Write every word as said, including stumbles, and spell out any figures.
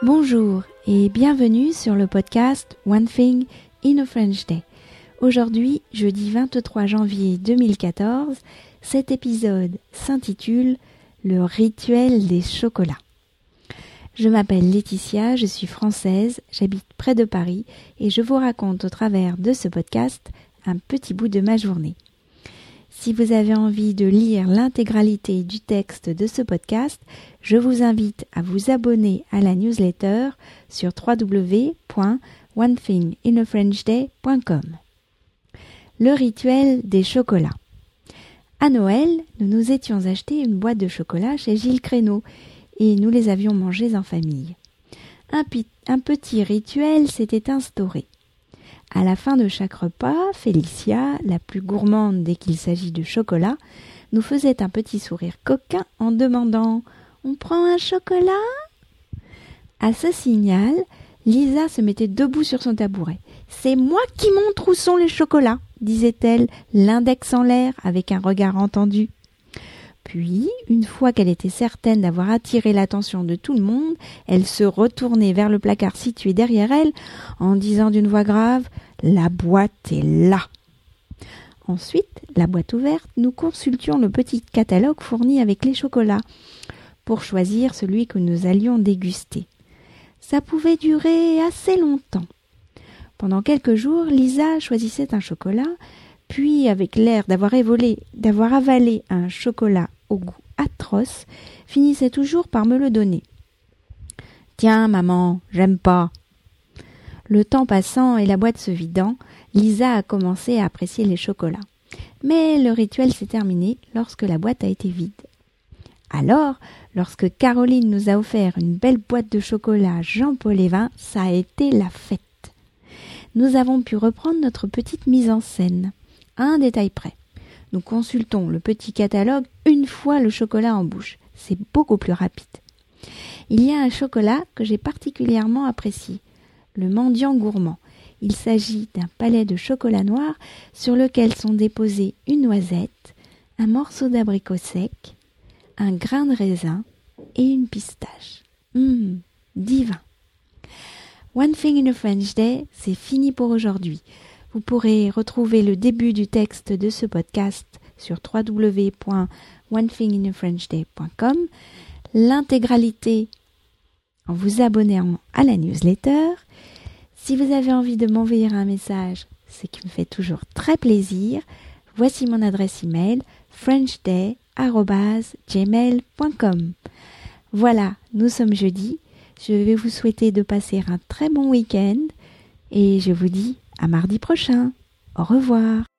Bonjour et bienvenue sur le podcast One Thing in a French Day. Aujourd'hui, jeudi vingt-trois janvier deux mille quatorze, cet épisode s'intitule « Le rituel des chocolats ». Je m'appelle Laetitia, je suis française, j'habite près de Paris et je vous raconte au travers de ce podcast un petit bout de ma journée. Si vous avez envie de lire l'intégralité du texte de ce podcast, je vous invite à vous abonner à la newsletter sur w w w point one thing in a french day point com. Le rituel des chocolats. À Noël, nous nous étions acheté une boîte de chocolat chez Gilles Créneau et nous les avions mangés en famille. Un, pi- un petit rituel s'était instauré. À la fin de chaque repas, Félicia, la plus gourmande dès qu'il s'agit de chocolat, nous faisait un petit sourire coquin en demandant « On prend un chocolat ?» À ce signal, Lisa se mettait debout sur son tabouret. « C'est moi qui montre où sont les chocolats !» disait-elle, l'index en l'air avec un regard entendu. Puis, une fois qu'elle était certaine d'avoir attiré l'attention de tout le monde, elle se retournait vers le placard situé derrière elle en disant d'une voix grave « La boîte est là !» Ensuite, la boîte ouverte, nous consultions le petit catalogue fourni avec les chocolats pour choisir celui que nous allions déguster. Ça pouvait durer assez longtemps. Pendant quelques jours, Lisa choisissait un chocolat, puis, avec l'air d'avoir évolé, d'avoir avalé un chocolat au goût atroce, finissait toujours par me le donner. « Tiens, maman, j'aime pas !» Le temps passant et la boîte se vidant, Lisa a commencé à apprécier les chocolats. Mais le rituel s'est terminé lorsque la boîte a été vide. Alors, lorsque Caroline nous a offert une belle boîte de chocolat Jean-Paul Evin, ça a été la fête. Nous avons pu reprendre notre petite mise en scène. Un détail près. Nous consultons le petit catalogue une fois le chocolat en bouche. C'est beaucoup plus rapide. Il y a un chocolat que j'ai particulièrement apprécié, le mendiant gourmand. Il s'agit d'un palais de chocolat noir sur lequel sont déposés une noisette, un morceau d'abricot sec, un grain de raisin et une pistache. Hum, divin. One Thing in a French Day, c'est fini pour aujourd'hui. Vous pourrez retrouver le début du texte de ce podcast sur w w w point one thing in a french day point com, l'intégralité en vous abonnant à la newsletter. Si vous avez envie de m'envoyer un message, ce qui me fait toujours très plaisir, voici mon adresse email frenchday arobase gmail point com. Voilà, nous sommes jeudi. Je vais vous souhaiter de passer un très bon week-end et je vous dis à mardi prochain. Au revoir.